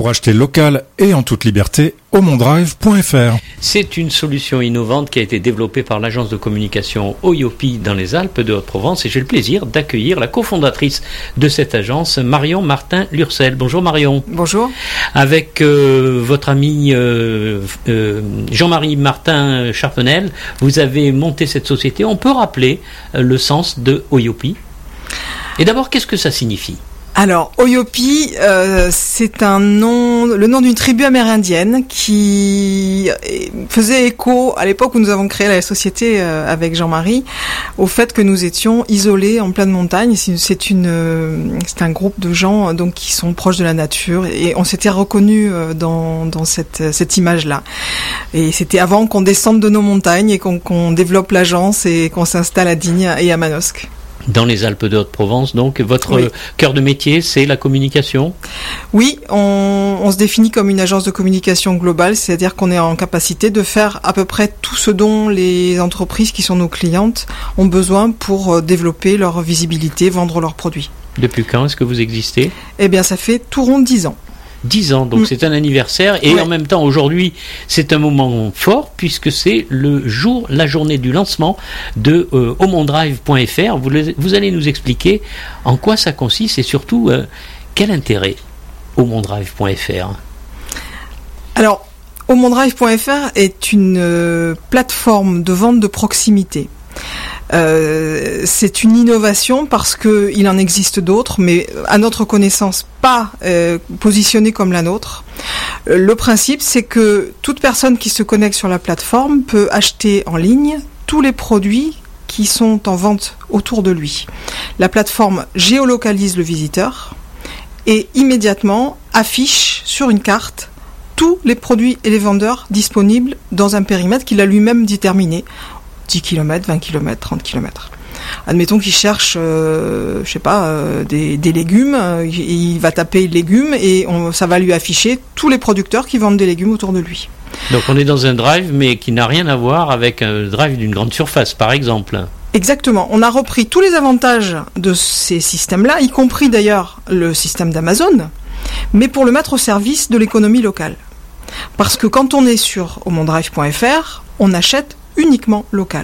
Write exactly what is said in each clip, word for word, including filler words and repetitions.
pour acheter local et en toute liberté, aumondrive point f r. C'est une solution innovante qui a été développée par l'agence de communication Oyopi dans les Alpes de Haute-Provence et j'ai le plaisir d'accueillir la cofondatrice de cette agence, Marion Martin-Lurcel. Bonjour Marion. Bonjour. Avec euh, votre ami euh, euh, Jean-Marie Martin-Charpenel, vous avez monté cette société. On peut rappeler euh, le sens de Oyopi? Et d'abord, qu'est-ce que ça signifie? Alors, Oyopi, euh, c'est un nom, le nom d'une tribu amérindienne qui faisait écho à l'époque où nous avons créé la société euh, avec Jean-Marie, au fait que nous étions isolés en pleine montagne. C'est une, euh, c'est un groupe de gens donc qui sont proches de la nature et on s'était reconnus euh, dans dans cette cette image-là. Et c'était avant qu'on descende de nos montagnes et qu'on qu'on développe l'agence et qu'on s'installe à Digne et à Manosque. Dans les Alpes de Haute-Provence, donc votre oui. cœur de métier, c'est la communication? Oui, on, on se définit comme une agence de communication globale, c'est-à-dire qu'on est en capacité de faire à peu près tout ce dont les entreprises qui sont nos clientes ont besoin pour développer leur visibilité, vendre leurs produits. Depuis quand est-ce que vous existez? Eh bien, ça fait tout rond dix ans. dix ans, donc mmh. c'est un anniversaire et ouais. en même temps aujourd'hui c'est un moment fort puisque c'est le jour, la journée du lancement de euh, aumondrive point f r. Vous, vous allez nous expliquer en quoi ça consiste et surtout euh, quel intérêt aumondrive point f r. Alors aumondrive point f r est une euh, plateforme de vente de proximité. Euh, c'est une innovation parce que il en existe d'autres, mais à notre connaissance pas euh, positionnées comme la nôtre. Euh, le principe, c'est que toute personne qui se connecte sur la plateforme peut acheter en ligne tous les produits qui sont en vente autour de lui. La plateforme géolocalise le visiteur et immédiatement affiche sur une carte tous les produits et les vendeurs disponibles dans un périmètre qu'il a lui-même déterminé. dix kilomètres, vingt kilomètres, trente kilomètres. Admettons qu'il cherche, euh, je sais pas, euh, des, des légumes, euh, il va taper légumes et on, ça va lui afficher tous les producteurs qui vendent des légumes autour de lui. Donc on est dans un drive mais qui n'a rien à voir avec un drive d'une grande surface par exemple. Exactement. On a repris tous les avantages de ces systèmes-là, y compris d'ailleurs le système d'Amazon, mais pour le mettre au service de l'économie locale. Parce que quand on est sur aumondrive point f r, on achète uniquement local.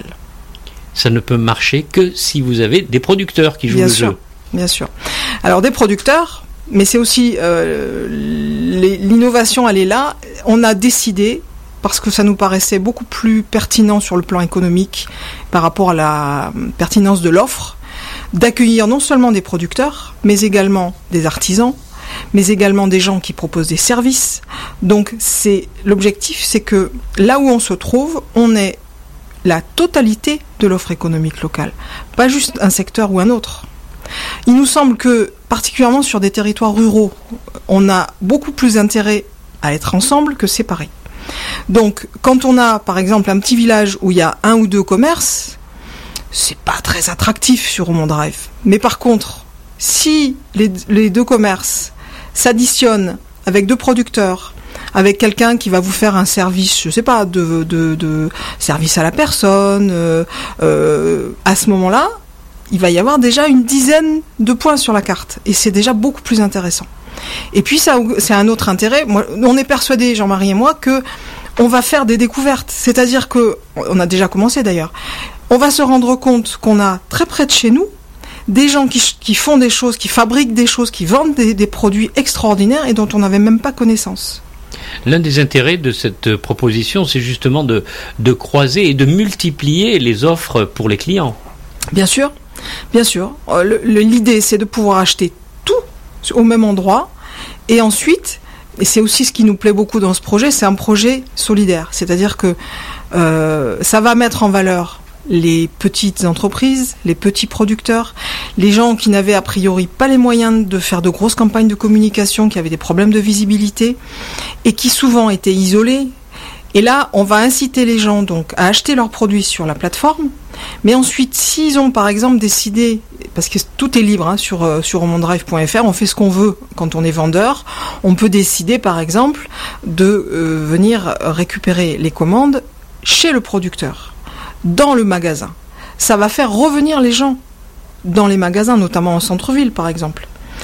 Ça ne peut marcher que si vous avez des producteurs qui jouent bien le sûr, jeu. Bien sûr. Alors des producteurs, mais c'est aussi euh, les, l'innovation, elle est là. On a décidé, parce que ça nous paraissait beaucoup plus pertinent sur le plan économique par rapport à la pertinence de l'offre, d'accueillir non seulement des producteurs, mais également des artisans, mais également des gens qui proposent des services. Donc c'est l'objectif, c'est que là où on se trouve, on est la totalité de l'offre économique locale, pas juste un secteur ou un autre. Il nous semble que, particulièrement sur des territoires ruraux, on a beaucoup plus intérêt à être ensemble que séparés. Donc, quand on a, par exemple, un petit village où il y a un ou deux commerces, c'est pas très attractif sur aumondrive. Mais par contre, si les, les deux commerces s'additionnent avec deux producteurs, avec quelqu'un qui va vous faire un service, je sais pas, de, de, de service à la personne, euh, euh, à ce moment-là, il va y avoir déjà une dizaine de points sur la carte. Et c'est déjà beaucoup plus intéressant. Et puis, ça, c'est un autre intérêt. Moi, on est persuadés, Jean-Marie et moi, que on va faire des découvertes. C'est-à-dire que, on a déjà commencé d'ailleurs, on va se rendre compte qu'on a très près de chez nous des gens qui, qui font des choses, qui fabriquent des choses, qui vendent des, des produits extraordinaires et dont on n'avait même pas connaissance. L'un des intérêts de cette proposition, c'est justement de, de croiser et de multiplier les offres pour les clients. Bien sûr, bien sûr. Le, le, l'idée, c'est de pouvoir acheter tout au même endroit. Et ensuite, et c'est aussi ce qui nous plaît beaucoup dans ce projet, c'est un projet solidaire. C'est-à-dire que euh, ça va mettre en valeur les petites entreprises, les petits producteurs, les gens qui n'avaient a priori pas les moyens de faire de grosses campagnes de communication, qui avaient des problèmes de visibilité et qui souvent étaient isolés. Et là, on va inciter les gens donc à acheter leurs produits sur la plateforme. Mais ensuite, s'ils ont par exemple décidé, parce que tout est libre hein, sur euh, sur aumondrive point f r, on fait ce qu'on veut quand on est vendeur. On peut décider par exemple de euh, venir récupérer les commandes chez le producteur, dans le magasin. Ça va faire revenir les gens dans les magasins, notamment en centre-ville par exemple.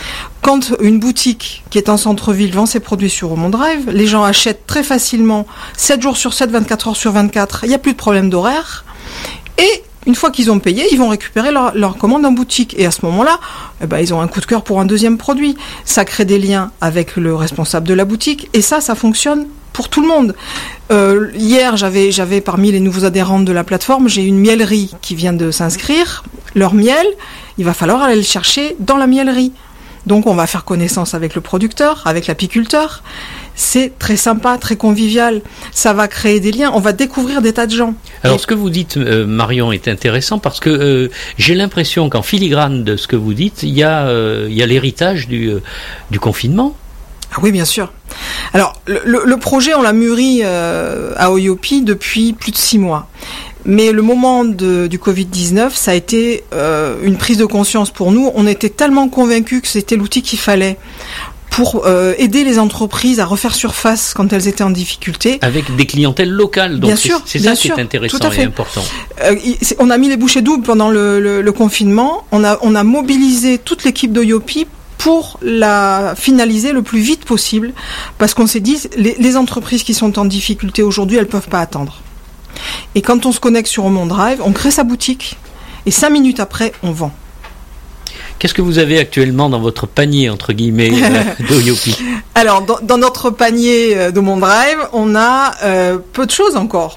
Quand une boutique qui est en centre-ville vend ses produits sur Omondrive, les gens achètent très facilement sept jours sur sept, vingt-quatre heures sur vingt-quatre, il n'y a plus de problème d'horaire. Et une fois qu'ils ont payé, ils vont récupérer leur, leur commande en boutique. Et à ce moment-là, eh ben, ils ont un coup de cœur pour un deuxième produit. Ça crée des liens avec le responsable de la boutique. Et ça, ça fonctionne pour tout le monde. Euh, hier, j'avais, j'avais parmi les nouveaux adhérents de la plateforme, j'ai une miellerie qui vient de s'inscrire. Leur miel, il va falloir aller le chercher dans la miellerie. Donc on va faire connaissance avec le producteur, avec l'apiculteur. C'est très sympa, très convivial. Ça va créer des liens. On va découvrir des tas de gens. Alors Et... ce que vous dites, euh, Marion, est intéressant parce que euh, j'ai l'impression qu'en filigrane de ce que vous dites, il y a, euh, il y a l'héritage du, euh, du confinement. Ah oui, bien sûr. Alors le, le, le projet, on l'a mûri euh, à Oyopi depuis plus de six mois. Mais le moment de, du covid dix-neuf, ça a été euh, une prise de conscience pour nous. On était tellement convaincus que c'était l'outil qu'il fallait pour euh, aider les entreprises à refaire surface quand elles étaient en difficulté. Avec des clientèles locales, donc bien c'est, sûr, c'est bien ça sûr, qui est intéressant tout à fait. Et important. Euh, on a mis les bouchées doubles pendant le, le, le confinement. On a, on a mobilisé toute l'équipe d'Oyopi pour la finaliser le plus vite possible, parce qu'on s'est dit, les, les entreprises qui sont en difficulté aujourd'hui, elles peuvent pas attendre. Et quand on se connecte sur Omondrive, on crée sa boutique, et cinq minutes après, on vend. Qu'est-ce que vous avez actuellement dans votre panier, entre guillemets, euh, d'Oyopi ? Alors, dans, dans notre panier d'Omondrive, on a euh, peu de choses encore,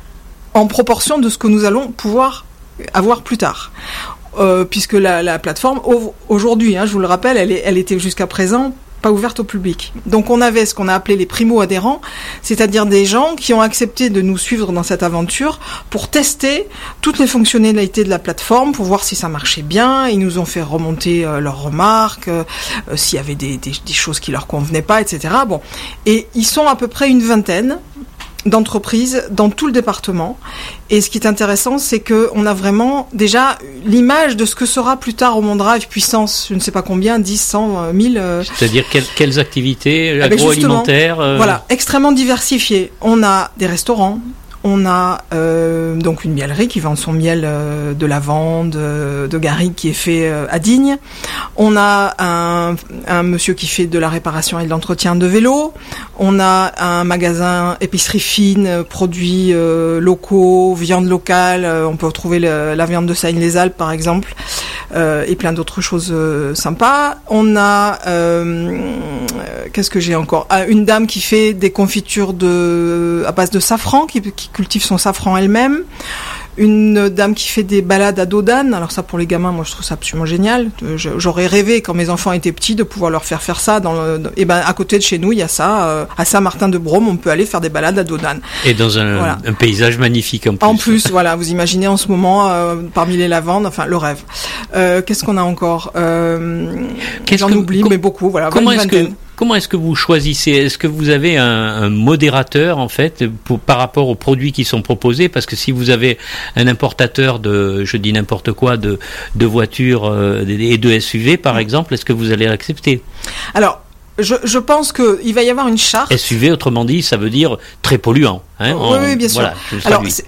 en proportion de ce que nous allons pouvoir avoir plus tard. Euh, puisque la, la plateforme, au, aujourd'hui, hein, je vous le rappelle, elle, est, elle était jusqu'à présent pas ouverte au public. Donc on avait ce qu'on a appelé les primo-adhérents, c'est-à-dire des gens qui ont accepté de nous suivre dans cette aventure pour tester toutes les fonctionnalités de la plateforme, pour voir si ça marchait bien. Ils nous ont fait remonter euh, leurs remarques, euh, s'il y avait des, des, des choses qui leur convenaient pas, et cetera. Bon, et ils sont à peu près une vingtaine d'entreprises dans tout le département. Et ce qui est intéressant, c'est que on a vraiment déjà l'image de ce que sera plus tard Omondrive puissance, je ne sais pas combien, dix, cent, mille. Euh... C'est-à-dire quelles, quelles activités ah ben agroalimentaires euh... Voilà, extrêmement diversifiées. On a des restaurants. On a euh, donc une miellerie qui vend son miel euh, de lavande, euh, de garrigue qui est fait euh, à Digne. On a un, un monsieur qui fait de la réparation et de l'entretien de vélos. On a un magasin épicerie fine, produits euh, locaux, viande locale. Euh, on peut retrouver le, la viande de Seine-les-Alpes par exemple, euh, et plein d'autres choses euh, sympas. On a euh, qu'est-ce que j'ai encore ah, une dame qui fait des confitures de à base de safran, qui, qui cultive son safran elle-même. Une dame qui fait des balades à dos d'âne. Alors ça, pour les gamins, moi, je trouve ça absolument génial. J'aurais rêvé, quand mes enfants étaient petits, de pouvoir leur faire faire ça. Dans le, et ben, à côté de chez nous, il y a ça. Euh, à Saint-Martin-de-Brome, on peut aller faire des balades à dos d'âne. Et dans un, voilà. un paysage magnifique en plus. En plus, voilà. Vous imaginez en ce moment, euh, parmi les lavandes, enfin, le rêve. Euh, qu'est-ce qu'on a encore euh, Qu'est-ce J'en que, oublie, com- mais beaucoup. Voilà. Comment est-ce que Comment est-ce que vous choisissez ? Est-ce que vous avez un, un modérateur en fait pour, par rapport aux produits qui sont proposés ? Parce que si vous avez un importateur de, je dis n'importe quoi, de, de voitures euh, et de S U V par exemple, est-ce que vous allez l'accepter ? Alors. Je, je pense qu'il va y avoir une charte. S U V, autrement dit, ça veut dire très polluant. Hein, oui, en, oui, bien sûr. Voilà, alors, c'est,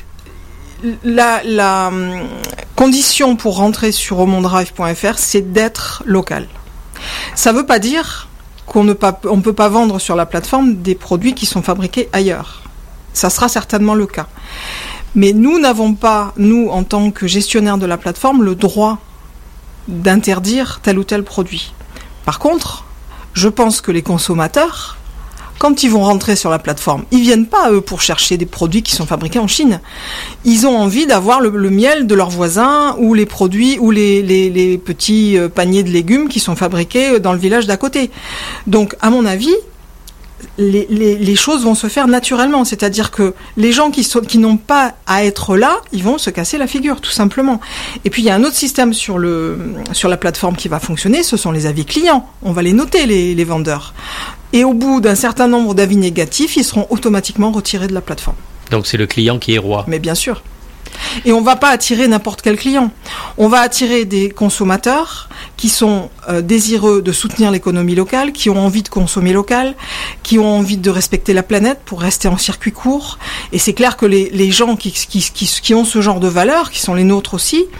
la, la hum, condition pour rentrer sur omondrive point f r, c'est d'être local. Ça ne veut pas dire qu'on ne pas, on peut pas vendre sur la plateforme des produits qui sont fabriqués ailleurs. Ça sera certainement le cas. Mais nous n'avons pas, nous, en tant que gestionnaire de la plateforme, le droit d'interdire tel ou tel produit. Par contre, je pense que les consommateurs, quand ils vont rentrer sur la plateforme, ils viennent pas, eux, pour chercher des produits qui sont fabriqués en Chine. Ils ont envie d'avoir le, le miel de leurs voisins ou les produits ou les, les, les petits paniers de légumes qui sont fabriqués dans le village d'à côté. Donc, à mon avis, les, les, les choses vont se faire naturellement. C'est-à-dire que les gens qui, sont, qui n'ont pas à être là, ils vont se casser la figure, tout simplement. Et puis, il y a un autre système sur, le, sur la plateforme qui va fonctionner, ce sont les avis clients. On va les noter, les, les vendeurs. Et au bout d'un certain nombre d'avis négatifs, ils seront automatiquement retirés de la plateforme. Donc c'est le client qui est roi. Mais bien sûr. Et on ne va pas attirer n'importe quel client. On va attirer des consommateurs qui sont euh, désireux de soutenir l'économie locale, qui ont envie de consommer local, qui ont envie de respecter la planète pour rester en circuit court. Et c'est clair que les, les gens qui, qui, qui, qui ont ce genre de valeurs, qui sont les nôtres aussi,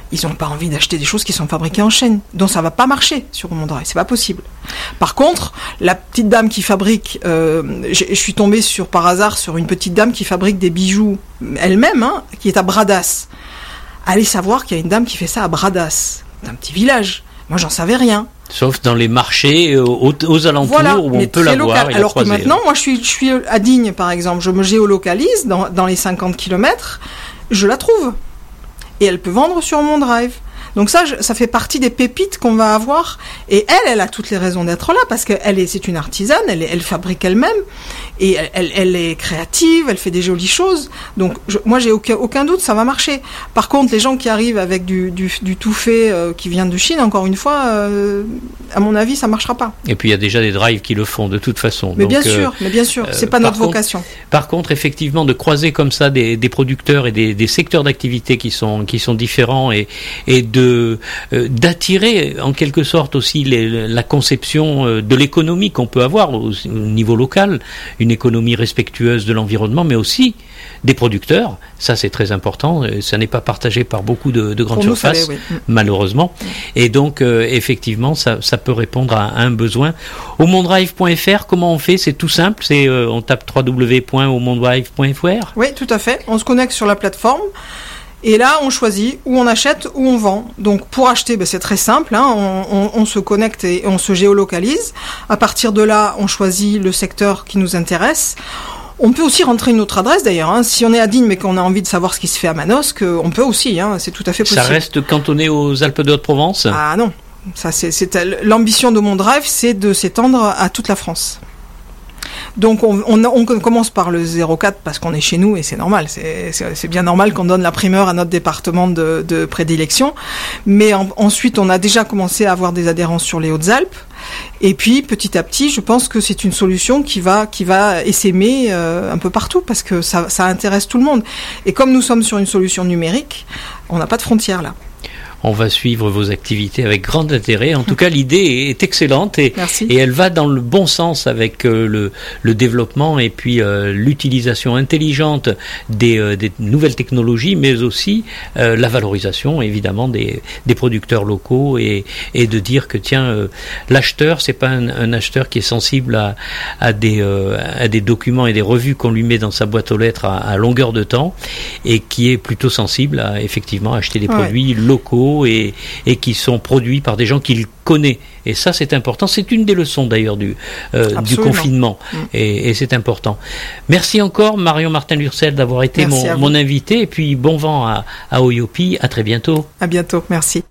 ils n'ont pas envie d'acheter des choses qui sont fabriquées en Chine. Donc ça va pas marcher sur Aumont Drive, c'est pas possible. Par contre, la petite dame qui fabrique, euh, je suis tombée sur par hasard sur une petite dame qui fabrique des bijoux elle-même, hein, qui est à Bradas. Allez savoir qu'il y a une dame qui fait ça à Bradas, c'est un petit village. Moi, j'en savais rien. Sauf dans les marchés aux, aux alentours voilà, où on peut la local. voir et Alors la que maintenant, moi, je suis, je suis à Digne, par exemple. Je me géolocalise dans, dans les cinquante kilomètres. Je la trouve. Et elle peut vendre sur mon drive. Donc ça, je, ça fait partie des pépites qu'on va avoir. Et elle, elle a toutes les raisons d'être là parce qu'elle est, c'est une artisane, elle, est, elle fabrique elle-même et elle, elle, elle est créative, elle fait des jolies choses. Donc je, moi, j'ai aucun, aucun doute, ça va marcher. Par contre, les gens qui arrivent avec du, du, du tout fait euh, qui vient de Chine, encore une fois, euh, à mon avis, ça marchera pas. Et puis il y a déjà des drives qui le font de toute façon. Mais Donc, bien sûr, euh, mais bien sûr, c'est euh, pas notre contre, vocation. Par contre, effectivement, de croiser comme ça des, des producteurs et des, des secteurs d'activité qui sont qui sont différents et et de De, euh, d'attirer en quelque sorte aussi les, la conception euh, de l'économie qu'on peut avoir au, au niveau local, une économie respectueuse de l'environnement, mais aussi des producteurs. Ça, c'est très important. Ça n'est pas partagé par beaucoup de, de grandes surfaces, oui. malheureusement. Et donc, euh, effectivement, ça, ça peut répondre à, à un besoin. aumont-drive point f r, comment on fait? C'est tout simple. C'est euh, on tape w w w point aumont-drive point f r. Oui, tout à fait. On se connecte sur la plateforme. Et là, on choisit où on achète, où on vend. Donc, pour acheter, ben, c'est très simple. Hein, on, on, on se connecte et on se géolocalise. À partir de là, on choisit le secteur qui nous intéresse. On peut aussi rentrer une autre adresse, d'ailleurs. Hein. Si on est à Digne, mais qu'on a envie de savoir ce qui se fait à Manosque, on peut aussi. Hein, c'est tout à fait possible. Ça reste cantonné aux Alpes de Haute-Provence? Ah non. Ça, c'est, c'est, l'ambition de mon drive, c'est de s'étendre à toute la France. Donc on, on, on commence par le zéro quatre parce qu'on est chez nous et c'est normal, c'est, c'est, c'est bien normal qu'on donne la primeur à notre département de, de prédilection. Mais en, ensuite on a déjà commencé à avoir des adhérences sur les Hautes-Alpes. Et puis petit à petit, je pense que c'est une solution qui va qui va essaimer euh, un peu partout parce que ça, ça intéresse tout le monde. Et comme nous sommes sur une solution numérique, on n'a pas de frontières là. On va suivre vos activités avec grand intérêt. En tout cas, l'idée est excellente et, et elle va dans le bon sens avec euh, le, le développement et puis euh, l'utilisation intelligente des, euh, des nouvelles technologies, mais aussi euh, la valorisation évidemment des, des producteurs locaux et, et de dire que tiens, euh, l'acheteur, c'est pas un, un acheteur qui est sensible à, à, des, euh, à des documents et des revues qu'on lui met dans sa boîte aux lettres à, à longueur de temps et qui est plutôt sensible à effectivement acheter des ouais. produits locaux Et, et qui sont produits par des gens qu'il connaît. Et ça, c'est important. C'est une des leçons, d'ailleurs, du, euh, du confinement. Mm. Et, et c'est important. Merci encore, Marion Martin-Lurcel, d'avoir été mon, mon invité. Et puis, bon vent à, à Oyopi. À très bientôt. À bientôt. Merci.